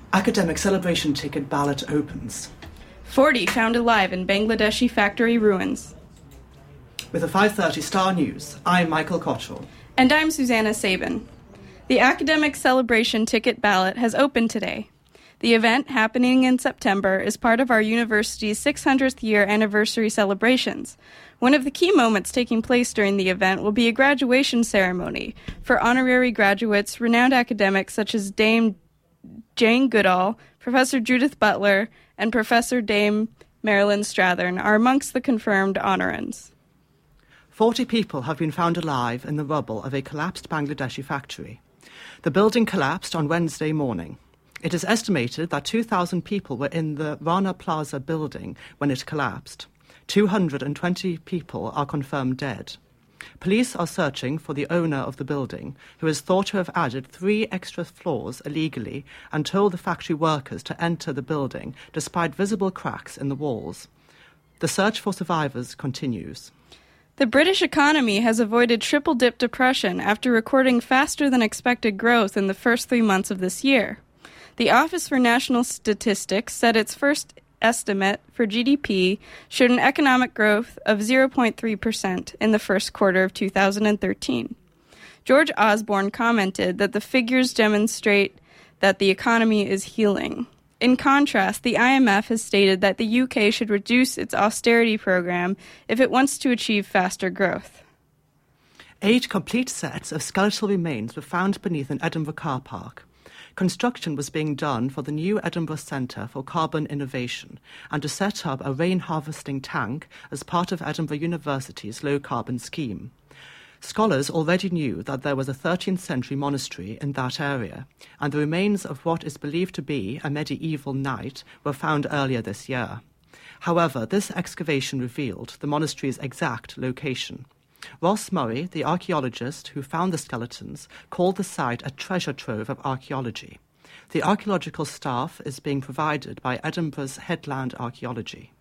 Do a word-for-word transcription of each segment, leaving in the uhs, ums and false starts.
Academic celebration ticket ballot opens. forty found alive in Bangladeshi factory ruins. With the five thirty Star News, I'm Michael Cottrell. And I'm Susanna Sabin. The academic celebration ticket ballot has opened today. The event, happening in September, is part of our university's six hundredth year anniversary celebrations. One of the key moments taking place during the event will be a graduation ceremony for honorary graduates. Renowned academics such as Dame Jane Goodall, Professor Judith Butler, and Professor Dame Marilyn Strathern are amongst the confirmed honorands. Forty people have been found alive in the rubble of a collapsed Bangladeshi factory. The building collapsed on Wednesday morning. It is estimated that two thousand people were in the Rana Plaza building when it collapsed. two hundred twenty people are confirmed dead. Police are searching for the owner of the building, who is thought to have added three extra floors illegally and told the factory workers to enter the building despite visible cracks in the walls. The search for survivors continues. The British economy has avoided triple-dip depression after recording faster-than-expected growth in the first three months of this year. The Office for National Statistics said its first estimate for G D P showed an economic growth of zero point three percent in the first quarter of two thousand thirteen. George Osborne commented that the figures demonstrate that the economy is healing. In contrast, the I M F has stated that the U K should reduce its austerity program if it wants to achieve faster growth. Eight complete sets of skeletal remains were found beneath an Edinburgh car park. Construction was being done for the new Edinburgh Centre for Carbon Innovation and to set up a rain harvesting tank as part of Edinburgh University's low-carbon scheme. Scholars already knew that there was a thirteenth century monastery in that area, and the remains of what is believed to be a medieval knight were found earlier this year. However, this excavation revealed the monastery's exact location. Ross Murray, the archaeologist who found the skeletons, called the site a treasure trove of archaeology. The archaeological staff is being provided by Edinburgh's Headland Archaeology.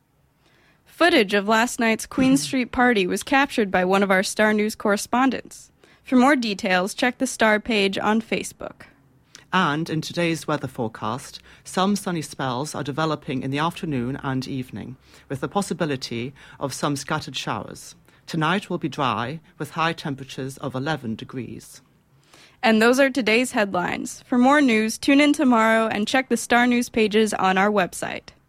Footage of last night's Queen Street party was captured by one of our Star News correspondents. For more details, check the Star page on Facebook. And in today's weather forecast, some sunny spells are developing in the afternoon and evening, with the possibility of some scattered showers. Tonight will be dry, with high temperatures of eleven degrees. And those are today's headlines. For more news, tune in tomorrow and check the Star News pages on our website.